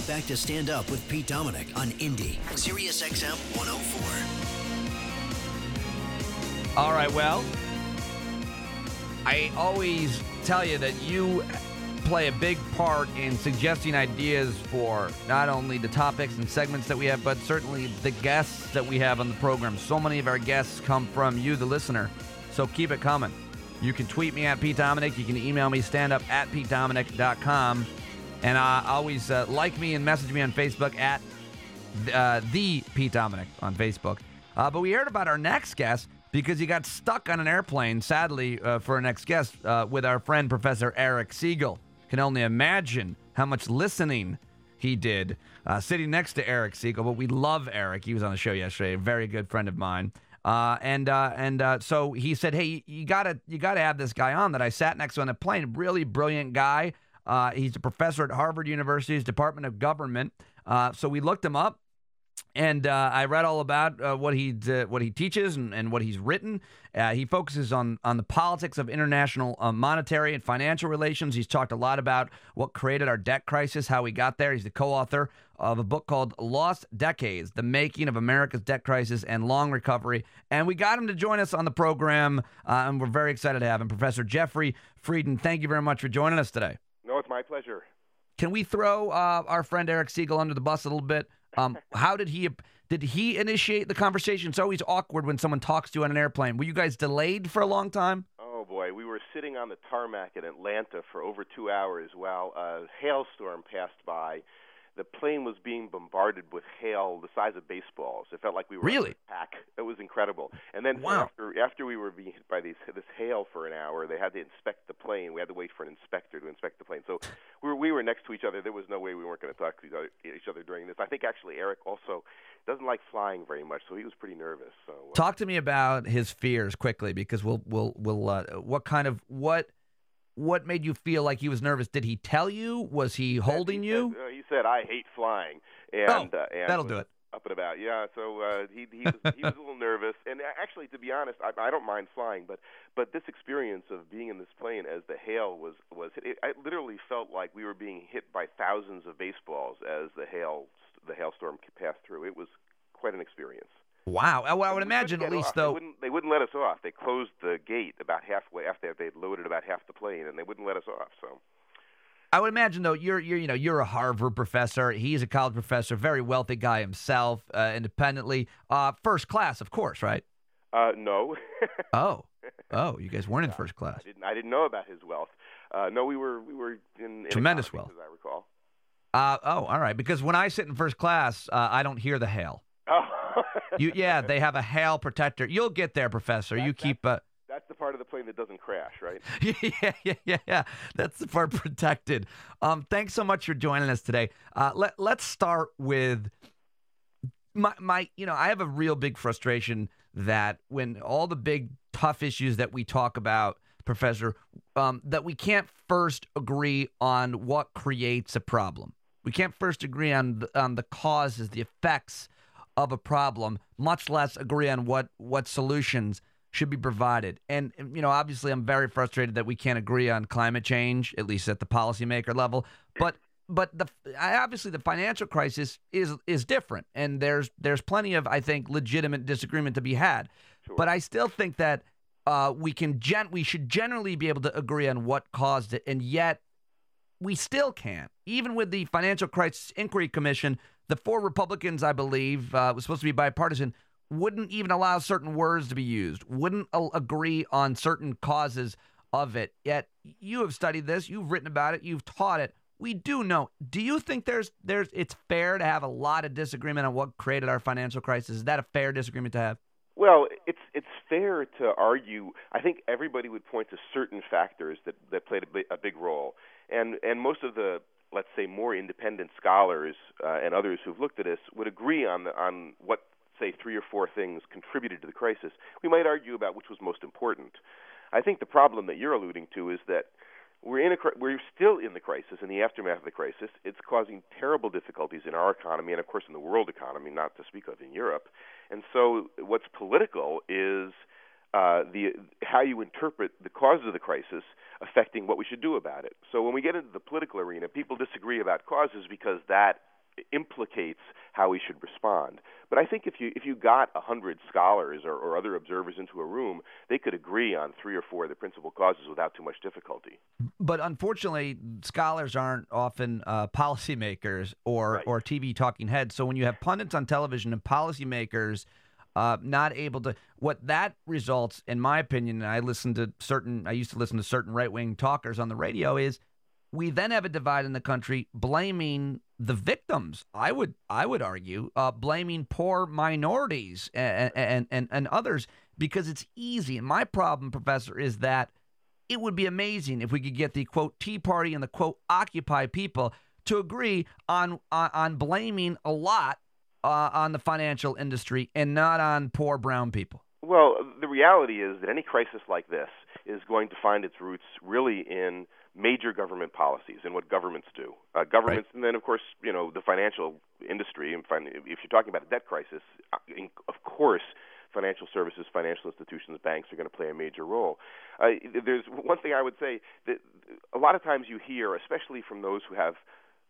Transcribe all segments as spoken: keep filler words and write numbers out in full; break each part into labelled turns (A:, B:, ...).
A: back to Stand Up with Pete Dominick on Indy, Sirius X M one oh four.
B: All right, well, I always tell you that you play a big part in suggesting ideas for not only the topics and segments that we have, but certainly the guests that we have on the program. So many of our guests come from you, the listener, so keep it coming. You can tweet me at Pete Dominick. You can email me, standup at pete dominick dot com. And uh, always uh, like me and message me on Facebook at uh, the Pete Dominick on Facebook. Uh, but we heard about our next guest because he got stuck on an airplane, sadly, uh, for our next guest uh, with our friend Professor Eric Siegel. Can only imagine how much listening he did uh, sitting next to Eric Siegel. But we love Eric. He was on the show yesterday, a very good friend of mine. Uh, and uh, and uh, so he said, hey, you gotta you gotta have this guy on that I sat next to on a plane. Really brilliant guy. Uh, he's a professor at Harvard University's Department of Government. Uh, so we looked him up, and uh, I read all about uh, what he uh, what he teaches and, and what he's written. Uh, he focuses on on the politics of international uh, monetary and financial relations. He's talked a lot about what created our debt crisis, how we got there. He's the co-author of a book called Lost Decades, The Making of America's Debt Crisis and Long Recovery. And we got him to join us on the program, uh, and we're very excited to have him. Professor Jeffrey Frieden, thank you very much for joining us today.
C: No, it's my pleasure.
B: Can we throw uh, our friend Eric Siegel under the bus a little bit? Um, how did he did he initiate the conversation? It's always awkward when someone talks to you on an airplane. Were you guys delayed for a long time?
C: Oh, boy. We were sitting on the tarmac in Atlanta for over two hours while a hailstorm passed by. The plane was being bombarded with hail the size of baseballs. It felt like we were
B: really?
C: in a pack. It was incredible. And then
B: wow.
C: after after we were being hit by these, this hail for an hour, they had to inspect the plane. We had to wait for an inspector to inspect the plane. So we were, we were next to each other. There was no way we weren't going to talk to each other, each other during this. I think actually Eric also doesn't like flying very much, so he was pretty nervous. So uh,
B: talk to me about his fears quickly, because we'll we'll we'll uh, what kind of what. What made you feel like he was nervous? Did he tell you? Was he holding
C: he
B: you?
C: Said, uh, he said, "I hate flying," and,
B: oh,
C: uh, and
B: that'll do it.
C: Up and about, yeah. So uh, he he was, he was a little nervous, and actually, to be honest, I, I don't mind flying, but but this experience of being in this plane as the hail was was it, it literally felt like we were being hit by thousands of baseballs as the hail the hailstorm passed through. It was quite an experience.
B: Wow. Well, I would imagine at least,
C: off.
B: though.
C: They wouldn't, they wouldn't let us off. They closed the gate about halfway after they'd loaded about half the plane, and they wouldn't let us off. So,
B: I would imagine, though, you're you're you know you're a Harvard professor. He's a college professor, very wealthy guy himself, uh, independently, uh, first class, of course, right?
C: Uh, no.
B: oh, oh, you guys weren't in first class.
C: I didn't. I didn't know about his wealth. Uh, no, we were we were in, in
B: tremendous wealth,
C: as I recall.
B: Uh, oh, all right. Because when I sit in first class, uh, I don't hear the hail.
C: Oh.
B: you, yeah, they have a hail protector. You'll get there, Professor.
C: That,
B: you keep. Uh...
C: That's the part of the plane that doesn't crash, right?
B: yeah, yeah, yeah, yeah. That's the part protected. Um, thanks so much for joining us today. Uh, let Let's start with my my. You know, I have a real big frustration that when all the big tough issues that we talk about, Professor, um, that we can't first agree on what creates a problem. We can't first agree on the, on the causes, the effects of a problem, much less agree on what, what solutions should be provided. And, you know, obviously I'm very frustrated that we can't agree on climate change, at least at the policymaker level. But but the obviously the financial crisis is is different, and there's there's plenty of, I think, legitimate disagreement to be had.
C: Sure.
B: But I still think that uh, we can gen- we should generally be able to agree on what caused it, and yet we still can't. Even with the Financial Crisis Inquiry Commission, the four Republicans, I believe, uh, was supposed to be bipartisan, wouldn't even allow certain words to be used, wouldn't uh, agree on certain causes of it. Yet you have studied this, you've written about it, you've taught it. We do know. Do you think there's there's it's fair to have a lot of disagreement on what created our financial crisis? Is that a fair disagreement to have?
C: Well, it's it's fair to argue. I think everybody would point to certain factors that, that played a big, a big role, and and most of the, let's say, more independent scholars uh, and others who've looked at this would agree on the, on what, say, three or four things contributed to the crisis. We might argue about which was most important. I think the problem that you're alluding to is that we're in a we're still in the crisis, in the aftermath of the crisis. It's causing terrible difficulties in our economy and, of course, in the world economy, not to speak of in Europe. And so what's political is uh, the how you interpret the causes of the crisis affecting what we should do about it. So when we get into the political arena, people disagree about causes because that implicates how we should respond. But I think if you if you got a hundred scholars or, or other observers into a room, they could agree on three or four of the principal causes without too much difficulty.
B: But unfortunately, scholars aren't often uh, policymakers or
C: Right.
B: or T V talking heads. So when you have pundits on television and policymakers uh, not able to, what that results, in my opinion, and I listen to certain, I used to listen to certain right wing talkers on the radio, is we then have a divide in the country blaming the victims. I would I would argue uh, blaming poor minorities and, and and and others because it's easy. And my problem, Professor, is that it would be amazing if we could get the quote Tea Party and the quote Occupy people to agree on on, on blaming a lot uh, on the financial industry and not on poor brown people.
C: Well, the reality is that any crisis like this is going to find its roots really in major government policies and what governments do. Uh, governments, right. And then, of course, you know, the financial industry. And fin- if you're talking about a debt crisis, in, of course, financial services, financial institutions, banks are going to play a major role. Uh, there's one thing I would say that a lot of times you hear, especially from those who have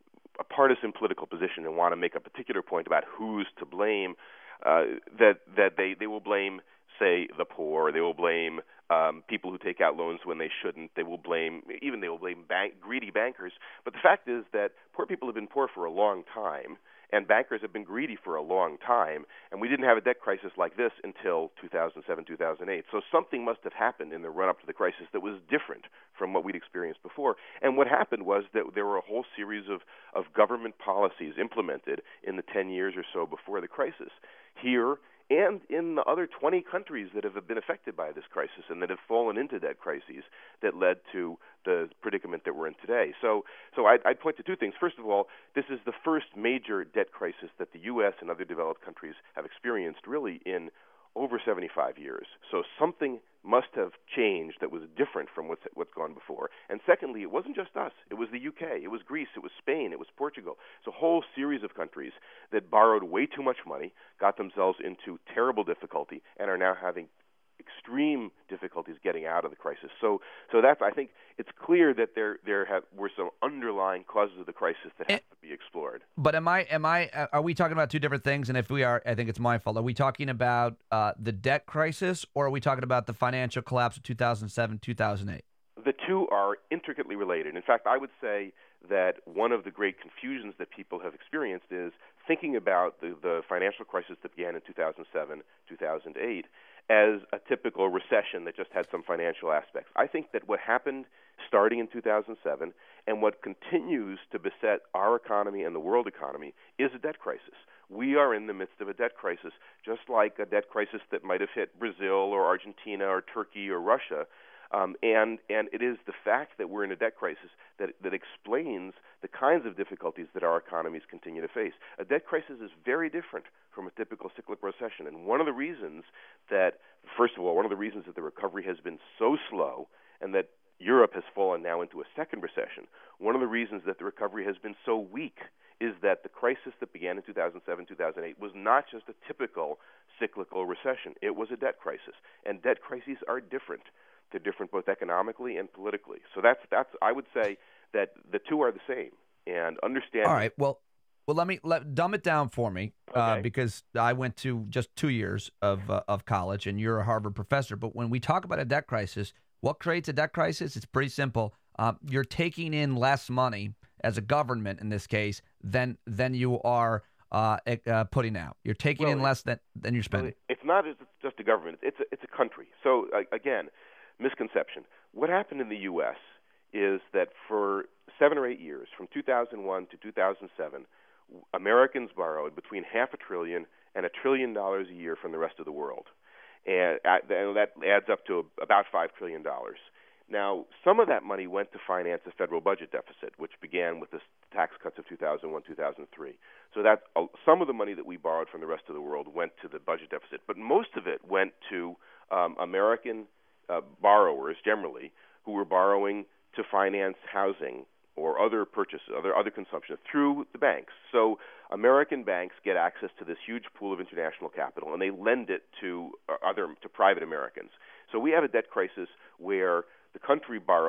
C: a partisan political position and want to make a particular point about who's to blame, uh, that that they, they will blame, say, the poor. They will blame um, people who take out loans when they shouldn't. They will blame, even they will blame bank, greedy bankers. But the fact is that poor people have been poor for a long time, and bankers have been greedy for a long time, and we didn't have a debt crisis like this until two thousand seven, two thousand eight. So something must have happened in the run-up to the crisis that was different from what we'd experienced before. And what happened was that there were a whole series of, of government policies implemented in the ten years or so before the crisis here and in the other twenty countries that have been affected by this crisis and that have fallen into debt crises that led to the predicament that we're in today. So so I'd, I'd point to two things. First of all, this is the first major debt crisis that the U S and other developed countries have experienced really in over seventy-five years. So something must have changed that was different from what's what's gone before. And secondly, it wasn't just us. It was the U K. It was Greece. It was Spain. It was Portugal. It's a whole series of countries that borrowed way too much money, got themselves into terrible difficulty, and are now having extreme difficulties getting out of the crisis. So, so that's I think it's clear that there there have, were some underlying causes of the crisis that have to be explored.
B: But am I am I are we talking about two different things? And if we are, I think it's my fault. Are we talking about uh, the debt crisis, or are we talking about the financial collapse of two thousand seven, two thousand eight?
C: The two are intricately related. In fact, I would say that one of the great confusions that people have experienced is thinking about the, the financial crisis that began in two thousand seven, two thousand eight as a typical recession that just had some financial aspects. I think that what happened starting in two thousand seven and what continues to beset our economy and the world economy is a debt crisis. We are in the midst of a debt crisis, just like a debt crisis that might have hit Brazil or Argentina or Turkey or Russia. Um, and and it is the fact that we're in a debt crisis that that explains the kinds of difficulties that our economies continue to face. A debt crisis is very different from a typical cyclical recession. And one of the reasons that, first of all, one of the reasons that the recovery has been so slow and that Europe has fallen now into a second recession, one of the reasons that the recovery has been so weak is that the crisis that began in two thousand seven, two thousand eight was not just a typical cyclical recession. It was a debt crisis. And debt crises are different. They're different both economically and politically. So that's that's I would say that the two are the same. And understand.
B: All right. Well, well, let me let dumb it down for me
C: okay.
B: uh, because I went to just two years of uh, of college, and you're a Harvard professor. But when we talk about a debt crisis, what creates a debt crisis? It's pretty simple. Uh, you're taking in less money as a government in this case than than you are uh, uh, putting out. You're taking
C: well,
B: in less than than you're spending.
C: Well, it's not just a government. It's a, it's a country. So uh, again. Misconception. What happened in the U S is that for seven or eight years, from two thousand one to two thousand seven, Americans borrowed between half a trillion and a trillion dollars a year from the rest of the world. And, and that adds up to about five trillion dollars. Now, some of that money went to finance the federal budget deficit, which began with the tax cuts of two thousand one, two thousand three. So that uh, some of the money that we borrowed from the rest of the world went to the budget deficit, but most of it went to um, American Uh, borrowers generally who were borrowing to finance housing or other purchases, other other consumption through the banks. So American banks get access to this huge pool of international capital, and they lend it to uh, other to private Americans. So we have a debt crisis where the country borrowed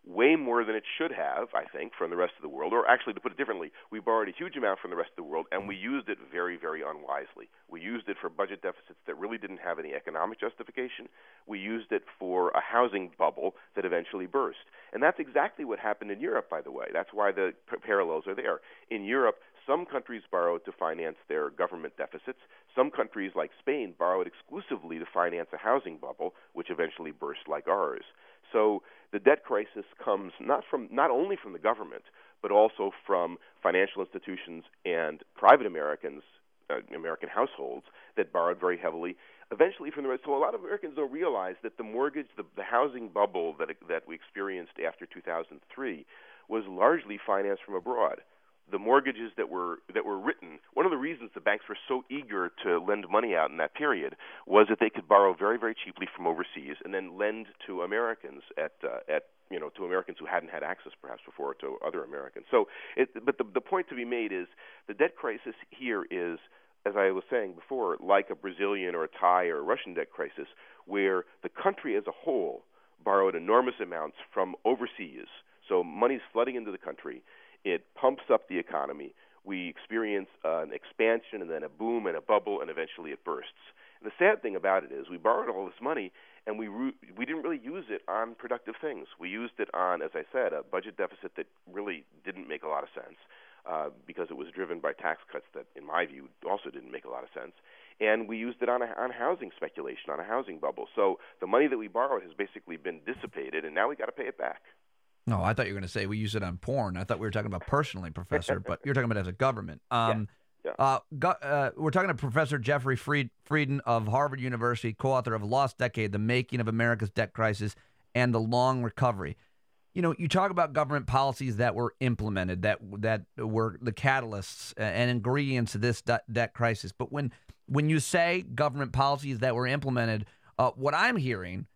C: way more than it should have, I think, from the rest of the world. Or actually, to put it differently, we borrowed a huge amount from the rest of the world, and we used it very, very unwisely. We used it for budget deficits that really didn't have any economic justification. We used it for a housing bubble that eventually burst. And that's exactly what happened in Europe, by the way. That's why the p- parallels are there. In Europe, some countries borrowed to finance their government deficits. Some countries, like Spain, borrowed exclusively to finance a housing bubble, which eventually burst like ours. So the debt crisis comes not from not only from the government, but also from financial institutions and private Americans, uh, American households that borrowed very heavily. Eventually, from the rest, so a lot of Americans don't realize that the mortgage, the, the housing bubble that that we experienced after two thousand three, was largely financed from abroad. The mortgages that were that were written, one of the reasons the banks were so eager to lend money out in that period was that they could borrow very, very cheaply from overseas and then lend to Americans at uh, at you know to Americans who hadn't had access perhaps before to other Americans. So, it, but the the point to be made is the debt crisis here is, as I was saying before, like a Brazilian or a Thai or a Russian debt crisis, where the country as a whole borrowed enormous amounts from overseas. So money's flooding into the country. It pumps up the economy. We experience uh, an expansion and then a boom and a bubble, and eventually it bursts. And the sad thing about it is we borrowed all this money, and we re- we didn't really use it on productive things. We used it on, as I said, a budget deficit that really didn't make a lot of sense uh, because it was driven by tax cuts that, in my view, also didn't make a lot of sense. And we used it on a, on housing speculation, on a housing bubble. So the money that we borrowed has basically been dissipated, and now we got to pay it back.
B: No, I thought you were going to say we use it on porn. I thought we were talking about personally, Professor, but you're talking about as a government. Um,
C: yeah,
B: yeah. Uh, go, uh, we're talking to Professor Jeffrey Fried, Frieden of Harvard University, co-author of Lost Decade, The Making of America's Debt Crisis and the Long Recovery. You know, you talk about government policies that were implemented, that that were the catalysts and ingredients of this de- debt crisis. But when when you say government policies that were implemented, uh, what I'm hearing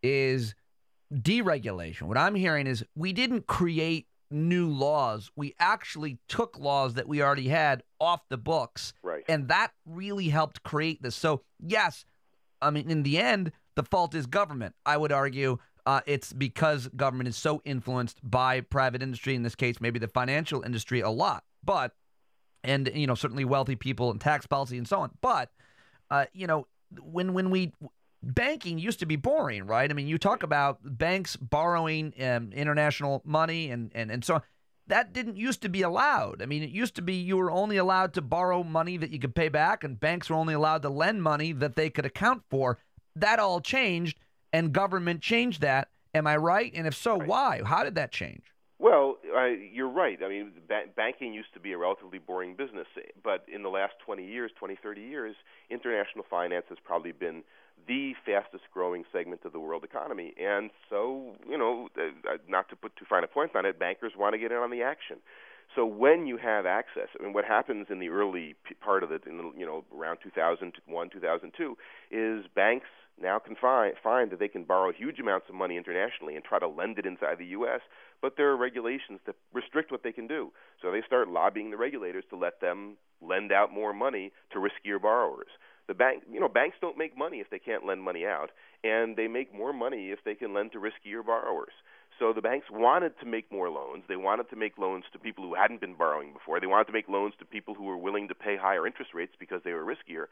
B: is deregulation. What I'm hearing is we didn't create new laws. We actually took laws that we already had off the books.
C: Right.
B: And that really helped create this. So, yes, I mean, in the end, the fault is government. I would argue uh, it's because government is so influenced by private industry, in this case, maybe the financial industry a lot. But, and, you know, certainly wealthy people and tax policy and so on. But, uh, you know, when when we... banking used to be boring, right? I mean, you talk about banks borrowing um, international money and, and, and so on. That didn't used to be allowed. I mean, it used to be you were only allowed to borrow money that you could pay back, and banks were only allowed to lend money that they could account for. That all changed, and government changed that. Am I right? And if so,
C: right.
B: Why? How did that change?
C: Well, uh, you're right. I mean, ba- banking used to be a relatively boring business, but in the last twenty years, twenty, thirty years, international finance has probably been the fastest growing segment of the world economy. And so, you know, uh, not to put too fine a point on it, bankers want to get in on the action. So when you have access, I mean, what happens in the early part of it, in the, you know, around two thousand one, two thousand two, is banks now can find, find that they can borrow huge amounts of money internationally and try to lend it inside the U S, but there are regulations that restrict what they can do. So they start lobbying the regulators to let them lend out more money to riskier borrowers. The bank, you know, banks don't make money if they can't lend money out, and they make more money if they can lend to riskier borrowers. So the banks wanted to make more loans. They wanted to make loans to people who hadn't been borrowing before. They wanted to make loans to people who were willing to pay higher interest rates because they were riskier.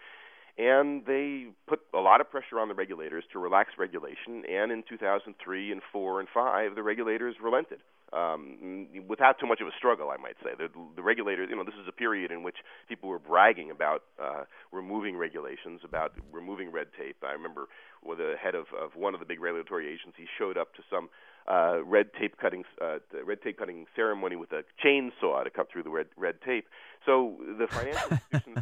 C: And they put a lot of pressure on the regulators to relax regulation. And in two thousand three and four and five, the regulators relented um, without too much of a struggle, I might say. The, the regulators, you know, this is a period in which people were bragging about uh, removing regulations, about removing red tape. I remember well, the head of, of one of the big regulatory agencies showed up to some uh, red tape cutting uh, red tape cutting ceremony with a chainsaw to cut through the red red tape. So the financial institutions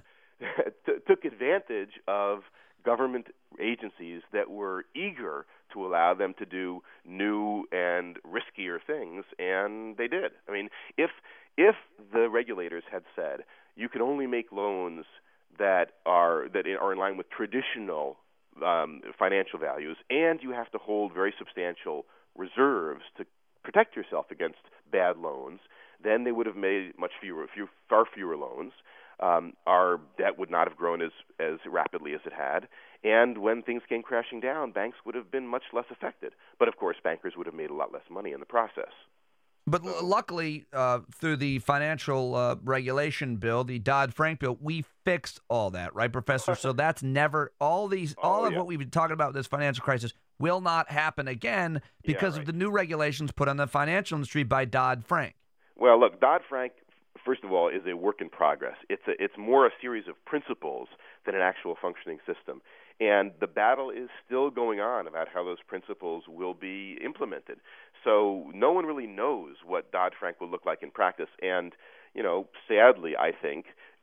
C: t- took advantage of government agencies that were eager to allow them to do new and riskier things, and they did. I mean, if if the regulators had said you can only make loans that are that are in line with traditional um, financial values, and you have to hold very substantial reserves to protect yourself against bad loans, then they would have made much fewer, few, far fewer loans. Um, our debt would not have grown as, as rapidly as it had, And when things came crashing down, banks would have been much less affected. But, of course, bankers would have made a lot less money in the process.
B: But so, luckily, uh, through the financial uh, regulation bill, the Dodd-Frank bill, we fixed all that, right, Professor? So that's never all these, all
C: oh,
B: of
C: yeah.
B: what we've been talking about, this financial crisis, will not happen again because
C: yeah, right.
B: of the new regulations put on the financial industry by Dodd-Frank.
C: Well, look, Dodd-Frank, first of all, is a work in progress. It's a, it's more a series of principles than an actual functioning system. And the battle is still going on about how those principles will be implemented. So no one really knows what Dodd-Frank will look like in practice. And, you know, sadly, I think,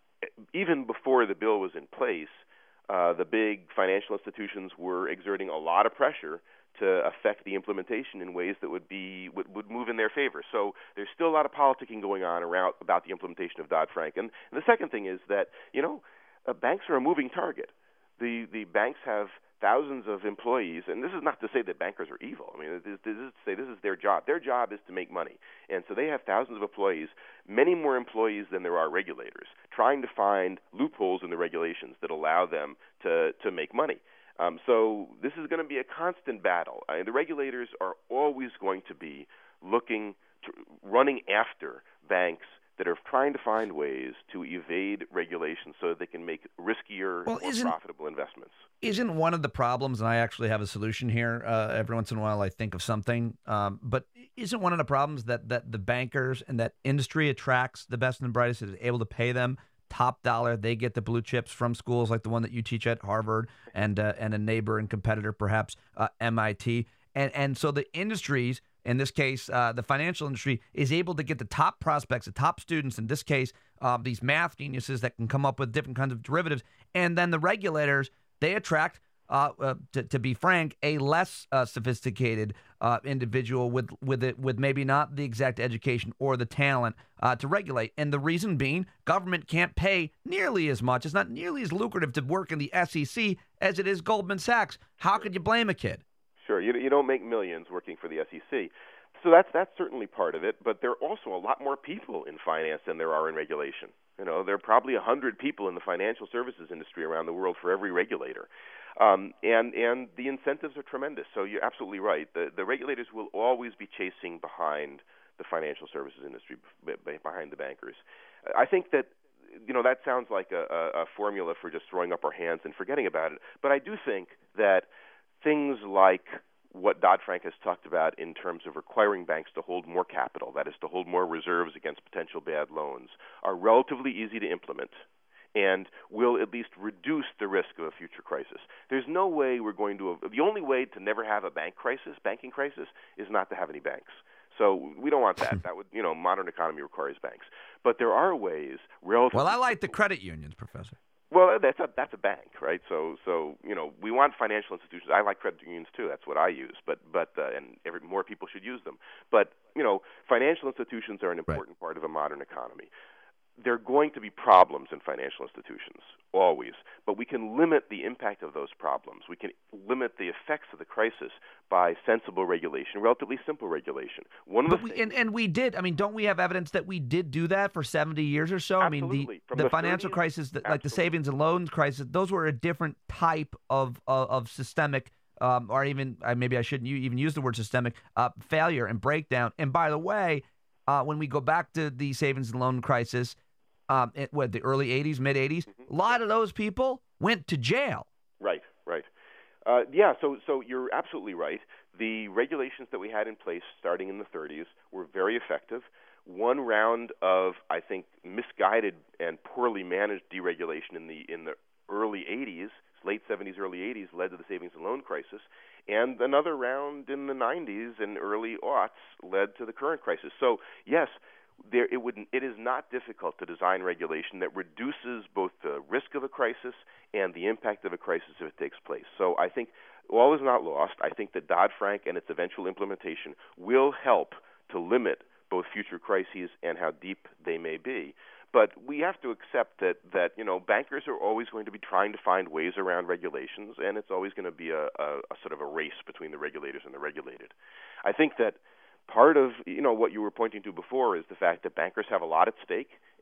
C: even before the bill was in place, uh, the big financial institutions were exerting a lot of pressure to affect the implementation in ways that would be would, would move in their favor. So there's still a lot of politicking going on around about the implementation of Dodd-Frank. And, and the second thing is that, you know, uh, banks are a moving target. The the banks have thousands of employees, and this is not to say that bankers are evil. I mean, this, this is to say this is their job. Their job is to make money, and so they have thousands of employees, many more employees than there are regulators, trying to find loopholes in the regulations that allow them to to make money. Um, so this is going to be a constant battle. I mean, the regulators are always going to be looking, to, running after banks that are trying to find ways to evade regulation so that they can make riskier,
B: well,
C: more profitable investments.
B: Isn't one of the problems, and I actually have a solution here, uh, every once in a while I think of something, um, but isn't one of the problems that, that the bankers and that industry attracts the best and the brightest, is able to pay them top dollar? They get the blue chips from schools like the one that you teach at, Harvard, and uh, and a neighbor and competitor, perhaps, uh, M I T. And, and so the industries, in this case, uh, the financial industry, is able to get the top prospects, the top students, in this case, uh, these math geniuses that can come up with different kinds of derivatives. And then the regulators, they attract, uh, uh, to, to be frank, a less uh, sophisticated uh, individual with with it, with maybe not the exact education or the talent uh, to regulate. And the reason being, government can't pay nearly as much. It's not nearly as lucrative to work in the S E C as it is Goldman Sachs. How could you blame a kid?
C: Sure, you you don't make millions working for the S E C. So that's that's certainly part of it, but there are also a lot more people in finance than there are in regulation. You know, there are probably a hundred people in the financial services industry around the world for every regulator, um, and and the incentives are tremendous. So you're absolutely right. The the regulators will always be chasing behind the financial services industry, behind the bankers. I think that, you know, that sounds like a, a, a formula for just throwing up our hands and forgetting about it. But I do think that things like what Dodd-Frank has talked about in terms of requiring banks to hold more capital, that is, to hold more reserves against potential bad loans, are relatively easy to implement and will at least reduce the risk of a future crisis. There's no way we're going to – the only way to never have a bank crisis, banking crisis, is not to have any banks. So we don't want that. That would, you know, modern economy requires banks. But there are ways relatively –
B: Well, I like the credit unions, Professor.
C: Well, that's a that's a bank, right? So so you know, we want financial institutions. I like credit unions too. That's what I use. But but uh, and every, more people should use them. But you know, financial institutions are an important right. part of a modern economy. There are going to be problems in financial institutions, always, but we can limit the impact of those problems. We can limit the effects of the crisis by sensible regulation, relatively simple regulation. One of
B: but
C: the
B: we,
C: things,
B: and, and we did. I mean, don't we have evidence that we did do that for seventy years or so?
C: Absolutely.
B: I mean, the,
C: From
B: the,
C: the
B: financial
C: thirties,
B: crisis, the, like the
C: absolutely.
B: savings and loans crisis, those were a different type of of, of systemic, um, or even uh, maybe I shouldn't even use the word systemic, uh, failure and breakdown. And by the way, uh, when we go back to the savings and loan crisis, Um, it, what, the early eighties, mid eighties,
C: Mm-hmm.
B: a lot of those people went to jail.
C: Right, right. Uh, yeah, so so you're absolutely right. The regulations that we had in place starting in the thirties were very effective. One round of, I think, misguided and poorly managed deregulation in the in the early eighties, late seventies, early eighties, led to the savings and loan crisis. And another round in the nineties and early aughts led to the current crisis. So, yes, There, it would. It is not difficult to design regulation that reduces both the risk of a crisis and the impact of a crisis if it takes place. So I think all is not lost. I think that Dodd-Frank and its eventual implementation will help to limit both future crises and how deep they may be. But we have to accept that, that you know, bankers are always going to be trying to find ways around regulations, and it's always going to be a, a, a sort of a race between the regulators and the regulated. I think that part of, you know, what you were pointing to before is the fact that bankers have a lot at stake,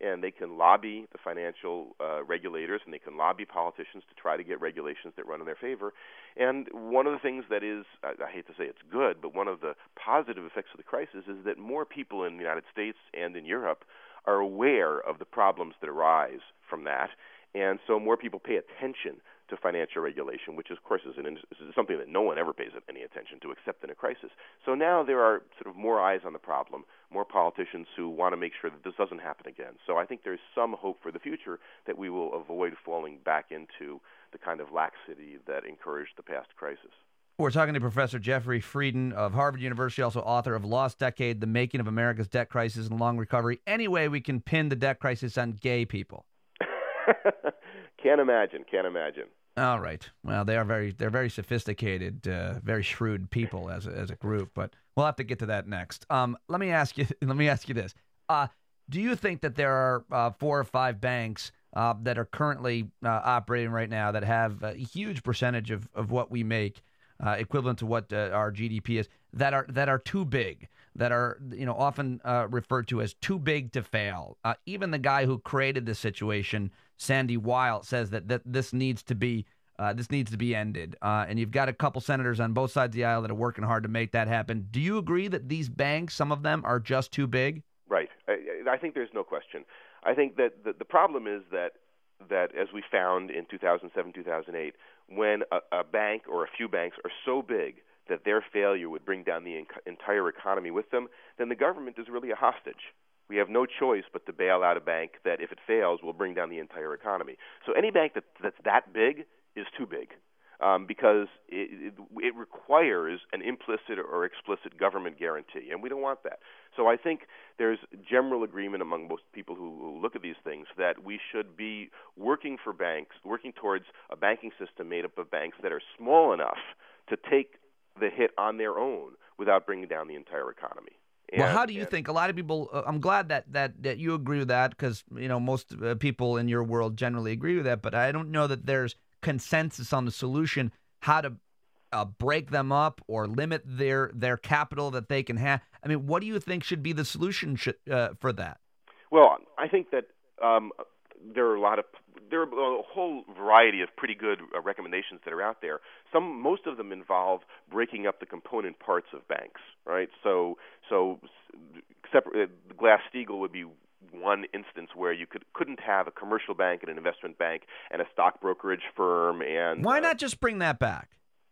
C: and they can lobby the financial uh, regulators, and they can lobby politicians to try to get regulations that run in their favor. And one of the things that is, I, I hate to say it's good, but one of the positive effects of the crisis is that more people in the United States and in Europe are aware of the problems that arise from that, and so more people pay attention to financial regulation, which of course is, an, is something that no one ever pays any attention to except in a crisis. So now there are sort of more eyes on the problem, more politicians who want to make sure that this doesn't happen again. So I think there's some hope for the future that we will avoid falling back into the kind of laxity that encouraged the past crisis.
B: We're talking to Professor Jeffrey Frieden of Harvard University, also author of Lost Decade, The Making of America's Debt Crisis and Long Recovery. Any way we can pin the debt crisis on gay people?
C: Can't imagine, can't imagine.
B: All right. Well, they are very they're very sophisticated, uh, very shrewd people as a, as a group, but we'll have to get to that next. Um, let me ask you let me ask you this. Uh, do you think that there are uh, four or five banks uh, that are currently uh, operating right now that have a huge percentage of, of what we make, uh, equivalent to what uh, our G D P is, that are that are too big, that are you know often uh, referred to as too big to fail? Uh, even the guy who created this situation, Sandy Weill, says that, that this needs to be uh, this needs to be ended. Uh, and you've got a couple senators on both sides of the aisle that are working hard to make that happen. Do you agree that these banks, some of them, are just too big?
C: Right. I, I think there's no question. I think that the, the problem is that that as we found in two thousand seven, two thousand eight, when a, a bank or a few banks are so big that their failure would bring down the en- entire economy with them, then the government is really a hostage. We have no choice but to bail out a bank that, if it fails, will bring down the entire economy. So any bank that, that's that big is too big, um, because it, it, it requires an implicit or explicit government guarantee, and we don't want that. So I think there's general agreement among most people who, who look at these things that we should be working for banks, working towards a banking system made up of banks that are small enough to take the hit on their own without bringing down the entire economy.
B: And, well, how do you and, think? A lot of people, uh, I'm glad that, that, that you agree with that, because you know most uh, people in your world generally agree with that, but I don't know that there's consensus on the solution, how to uh, break them up or limit their their capital that they can have. I mean, what do you think should be the solution sh- uh, for that?
C: Well, I think that um, there are a lot of there are a whole variety of pretty good uh, recommendations that are out there. Some, most of them involve breaking up the component parts of banks, right? So, so separate, uh, Glass-Steagall would be one instance where you could couldn't have a commercial bank and an investment bank and a stock brokerage firm. And
B: why
C: uh,
B: not just bring that back?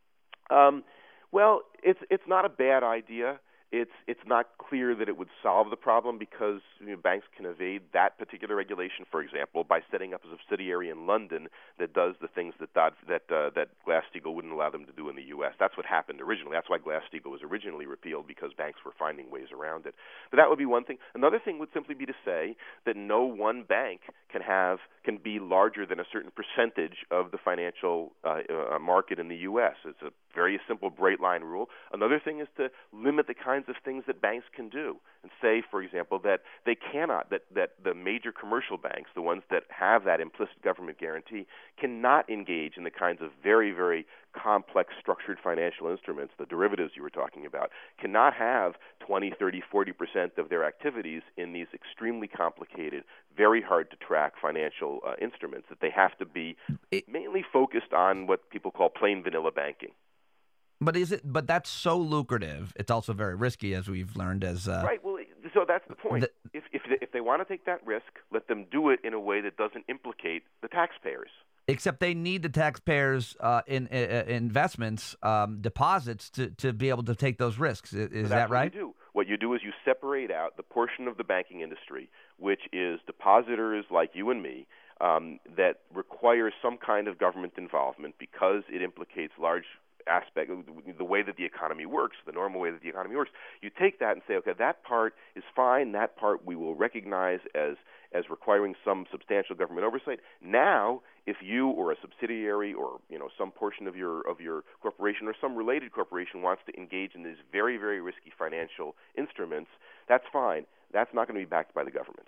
C: Um, well, it's it's not a bad idea. It's it's not clear that it would solve the problem because you know, banks can evade that particular regulation, for example, by setting up a subsidiary in London that does the things that Dodd, that uh, that Glass-Steagall wouldn't allow them to do in the U S. That's what happened originally. That's why Glass-Steagall was originally repealed, because banks were finding ways around it. But that would be one thing. Another thing would simply be to say that no one bank can have can be larger than a certain percentage of the financial uh, uh, market in the U S. It's a very simple, bright line rule. Another thing is to limit the kinds of things that banks can do, and say, for example, that they cannot, that, that the major commercial banks, the ones that have that implicit government guarantee, cannot engage in the kinds of very, very complex structured financial instruments, the derivatives you were talking about, cannot have twenty, thirty, forty percent of their activities in these extremely complicated, very hard to track financial uh, instruments, that they have to be mainly focused on what people call plain vanilla banking.
B: But is it? But that's so lucrative. It's also very risky, as we've learned. As uh,
C: right. Well, so that's the point.
B: The,
C: if if they, if they want to take that risk, let them do it in a way that doesn't implicate the taxpayers.
B: Except they need the taxpayers' uh, in, uh, investments, um, deposits to, to be able to take those risks. Is, is
C: so
B: that right?
C: What you do. What you do is you separate out the portion of the banking industry which is depositors like you and me um, that requires some kind of government involvement because it implicates large aspect, the way that the economy works, the normal way that the economy works. You take that and say, okay, that part is fine. That part we will recognize as as requiring some substantial government oversight. Now, if you or a subsidiary or you know some portion of your of your corporation or some related corporation wants to engage in these very very risky financial instruments, that's fine. That's not going to be backed by the government.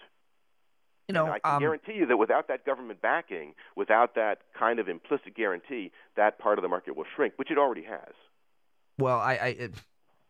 B: You know,
C: and I can
B: um,
C: guarantee you that without that government backing, without that kind of implicit guarantee, that part of the market will shrink, which it already has.
B: Well, I, I it,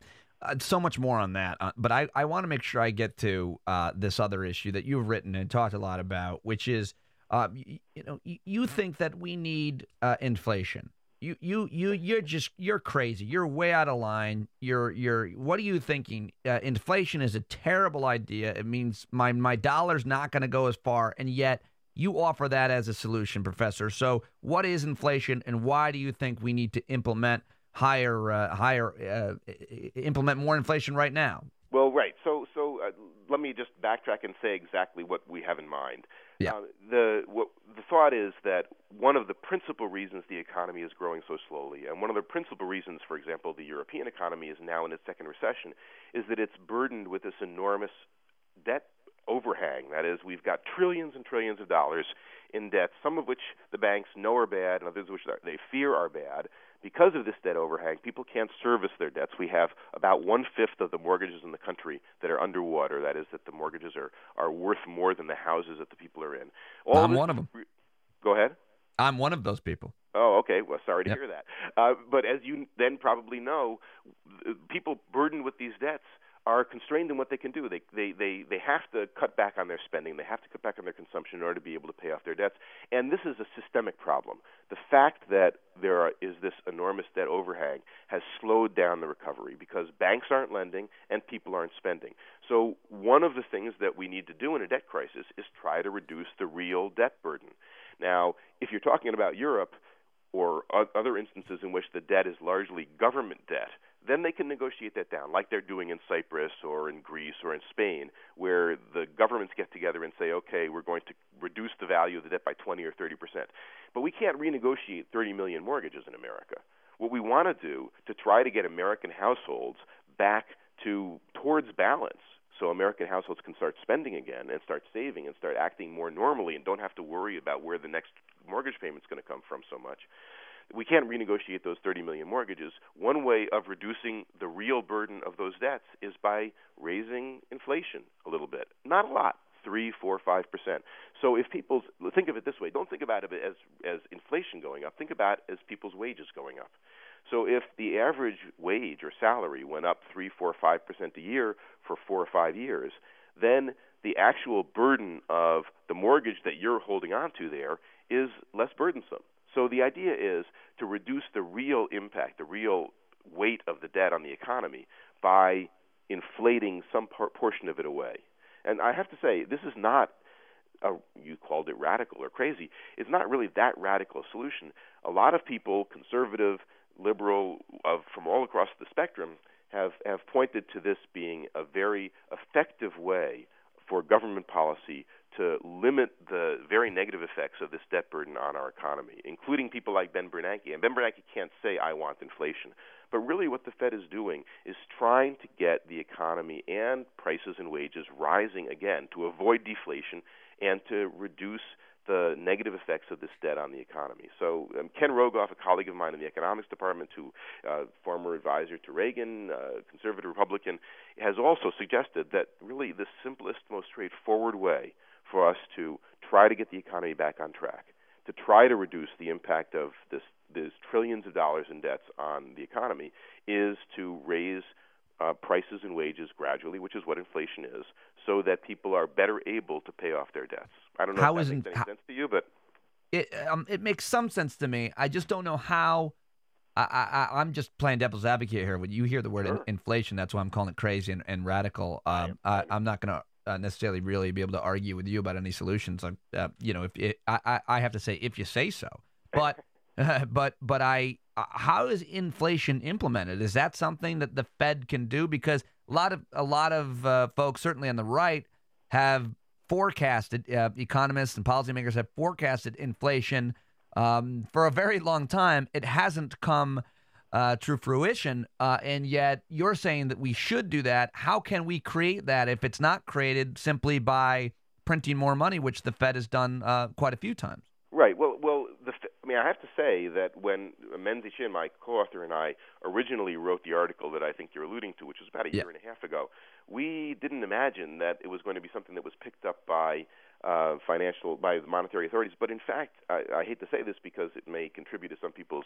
B: Uh, so much more on that, uh, but I, I want to make sure I get to uh, this other issue that you've written and talked a lot about, which is, uh, you, you know, you, you think that we need uh, inflation. You you you you're just you're crazy. You're way out of line. You're you're. What are you thinking? Uh, inflation is a terrible idea. It means my my dollar's not going to go as far, and yet you offer that as a solution, Professor. So, what is inflation, and why do you think we need to implement higher uh, higher uh, implement more inflation right now?
C: Well, right. So so uh, let me just backtrack and say exactly what we have in mind.
B: Yeah.
C: Uh, the what, the thought is that one of the principal reasons the economy is growing so slowly, and one of the principal reasons, for example, the European economy is now in its second recession, is that it's burdened with this enormous debt overhang. That is, we've got trillions and trillions of dollars in debt, some of which the banks know are bad, and others which they fear are bad. Because of this debt overhang, people can't service their debts. We have about one-fifth of the mortgages in the country that are underwater. That is, that the mortgages are, are worth more than the houses that the people are in. All
B: I'm
C: this,
B: one of them.
C: Go ahead.
B: I'm one of those people.
C: Oh, okay. Well, sorry to
B: Yep.
C: hear that. Uh, but as you then probably know, people burdened with these debts are constrained in what they can do. They, they they they have to cut back on their spending. They have to cut back on their consumption in order to be able to pay off their debts. And this is a systemic problem. The fact that there are, is this enormous debt overhang has slowed down the recovery because banks aren't lending and people aren't spending. So one of the things that we need to do in a debt crisis is try to reduce the real debt burden. Now, if you're talking about Europe or other instances in which the debt is largely government debt, then they can negotiate that down, like they're doing in Cyprus or in Greece or in Spain, where the governments get together and say, okay, we're going to reduce the value of the debt by twenty or thirty percent. But we can't renegotiate thirty million mortgages in America. What we want to do to try to get American households back to towards balance, so American households can start spending again and start saving and start acting more normally and don't have to worry about where the next mortgage payment's going to come from so much. We can't renegotiate those thirty million mortgages. One way of reducing the real burden of those debts is by raising inflation a little bit. Not a lot, three, four, five percent. So if people think of it this way, don't think about it as as inflation going up. Think about it as people's wages going up. So if the average wage or salary went up three, four, five percent a year for four or five years, then the actual burden of the mortgage that you're holding on to there is less burdensome. So the idea is to reduce the real impact, the real weight of the debt on the economy by inflating some por- portion of it away. And I have to say, this is not, a, you called it radical or crazy, it's not really that radical a solution. A lot of people, conservative, liberal, of, from all across the spectrum, have, have pointed to this being a very effective way for government policy to limit the very negative effects of this debt burden on our economy, including people like Ben Bernanke. And Ben Bernanke can't say, I want inflation. But really what the Fed is doing is trying to get the economy and prices and wages rising again to avoid deflation and to reduce the negative effects of this debt on the economy. So um, Ken Rogoff, a colleague of mine in the economics department, who uh, former advisor to Reagan, uh, conservative Republican, has also suggested that really the simplest, most straightforward way for us to try to get the economy back on track, to try to reduce the impact of this, this trillions of dollars in debts on the economy, is to raise uh, prices and wages gradually, which is what inflation is, so that people are better able to pay off their debts. I don't know
B: How
C: if that
B: isn't-
C: makes any
B: how-
C: sense to you, but
B: It um, it makes some sense to me. I just don't know how. I, I I'm just playing devil's advocate here. When you hear the word in,
C: Sure.
B: inflation, that's why I'm calling it crazy and, and radical. Um, I, I'm not going to uh, necessarily really be able to argue with you about any solutions. Uh, uh, you know, if it, I, I I have to say if you say so. But but but I uh, how is inflation implemented? Is that something that the Fed can do? Because a lot of a lot of uh, folks, certainly on the right, have forecasted, uh, economists and policymakers have forecasted inflation um, for a very long time. It hasn't come uh, to fruition, uh, and yet you're saying that we should do that. How can we create that if it's not created simply by printing more money, which the Fed has done uh, quite a few times?
C: Right. Well, well, the, I mean, I have to say that when Menzi Shin, my co-author, and I originally wrote the article that I think you're alluding to, which was about a year
B: Yeah.
C: and a half ago, we didn't imagine that it was going to be something that was picked up by uh, financial, by the monetary authorities. But in fact, I, I hate to say this because it may contribute to some people's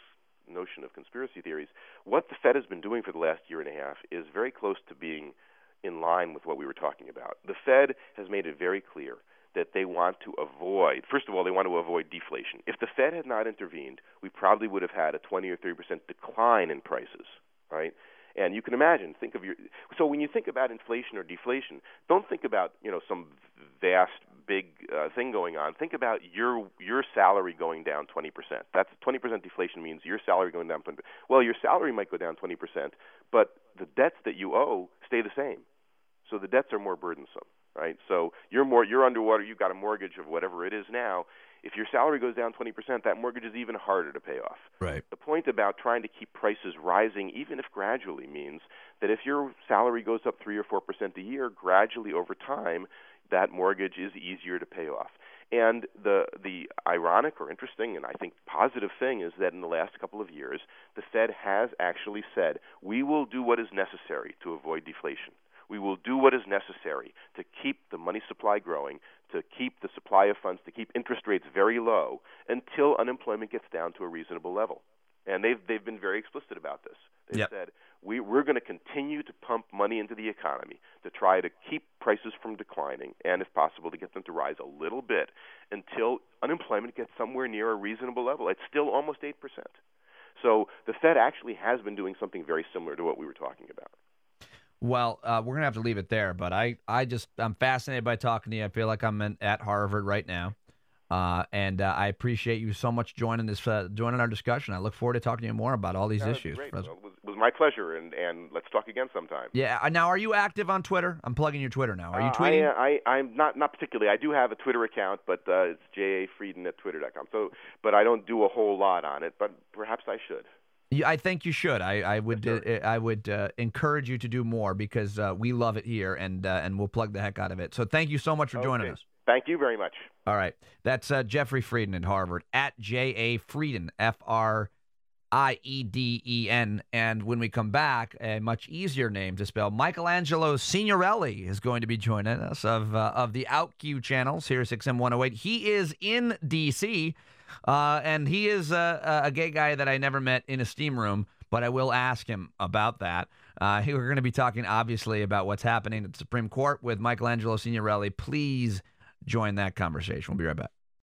C: notion of conspiracy theories. What the Fed has been doing for the last year and a half is very close to being in line with what we were talking about. The Fed has made it very clear that they want to avoid, first of all, they want to avoid deflation. If the Fed had not intervened, we probably would have had a twenty or thirty percent decline in prices, right? And you can imagine, think of your, so when you think about inflation or deflation, don't think about, you know, some vast, big uh, thing going on. Think about your your salary going down twenty percent. That's twenty percent deflation means your salary going down twenty percent. Well, your salary might go down twenty percent, but the debts that you owe stay the same. So the debts are more burdensome, right? So you're more, you're underwater, you've got a mortgage of whatever it is now. If your salary goes down twenty percent, that mortgage is even harder to pay off.
B: Right.
C: The point about trying to keep prices rising, even if gradually, means that if your salary goes up three or four percent a year, gradually over time, that mortgage is easier to pay off. And the the ironic or interesting and I think positive thing is that in the last couple of years, the Fed has actually said, we will do what is necessary to avoid deflation. We will do what is necessary to keep the money supply growing, to keep the supply of funds, to keep interest rates very low until unemployment gets down to a reasonable level. And they've they've been very explicit about this. They've
B: yep.
C: said, we, we're going to continue to pump money into the economy to try to keep prices from declining and, if possible, to get them to rise a little bit until unemployment gets somewhere near a reasonable level. It's still almost eight percent. So the Fed actually has been doing something very similar to what we were talking about.
B: Well, uh, we're going to have to leave it there, but I, I just, I'm fascinated by talking to you. I feel like I'm in, at Harvard right now. Uh, and uh, I appreciate you so much joining this, uh, joining our discussion. I look forward to talking to you more about all these
C: yeah,
B: issues.
C: Great. Well, it, was, it was my pleasure, and, and let's talk again sometime.
B: Yeah. Now, are you active on Twitter? I'm plugging your Twitter now. Are you tweeting?
C: Uh, I, I, I'm not, not particularly. I do have a Twitter account, but uh, it's J A Frieden at twitter dot com. So, but I don't do a whole lot on it, but perhaps I should.
B: Yeah, I think you should. I, I would
C: Yes,
B: uh, I would uh, encourage you to do more because uh, we love it here, and uh, and we'll plug the heck out of it. So thank you so much for joining
C: okay.
B: us.
C: Thank you very much.
B: All right. That's uh, Jeffrey Frieden at Harvard, at J A Frieden, F R I E D E N. And when we come back, a much easier name to spell, Michelangelo Signorelli is going to be joining us of uh, of the OutQ channel, Sirius X M one oh eight. He is in D C, uh, and he is a, a gay guy that I never met in a steam room, but I will ask him about that. Uh, we're going to be talking, obviously, about what's happening at the Supreme Court with Michelangelo Signorelli. Please join that conversation. We'll be right back.